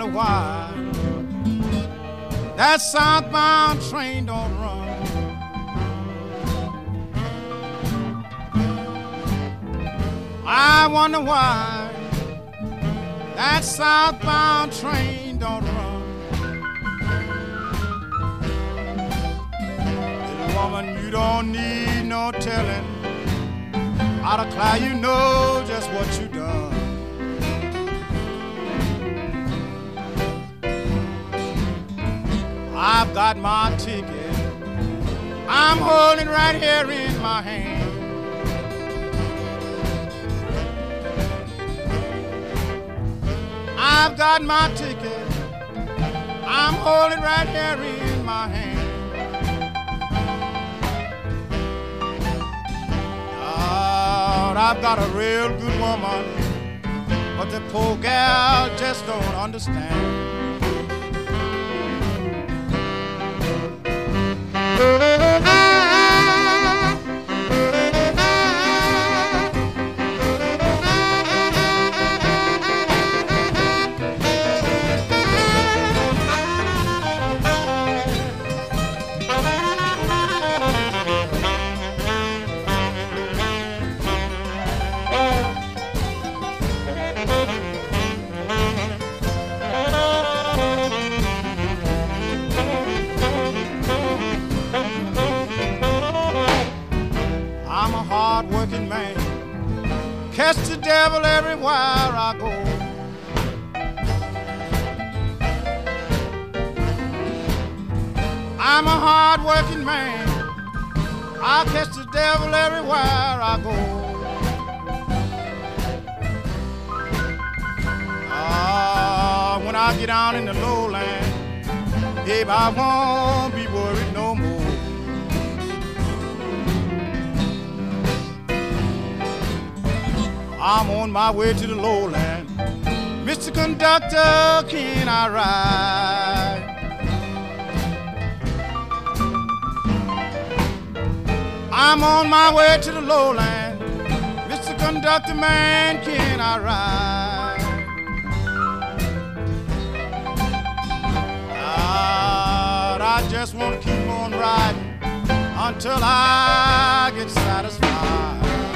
wonder why that southbound train don't run. I wonder why that southbound train don't run. Little woman, you don't need no telling. Out of cloud, you know just what you done. I've got my ticket, I'm holding right here in my hand. I've got my ticket, I'm holding right here in my hand. Lord, I've got a real good woman, but the poor gal just don't understand. I'm a hard-working man, catch the devil everywhere I go. I'm a hard-working man, I catch the devil everywhere I go. When I get down in the lowland, babe, I won't be worried no more. I'm on my way to the lowland. Mr. Conductor, can I ride? I'm on my way to the lowland. Mr. Conductor, man, can I ride? Lord, I just want to keep on riding until I get satisfied.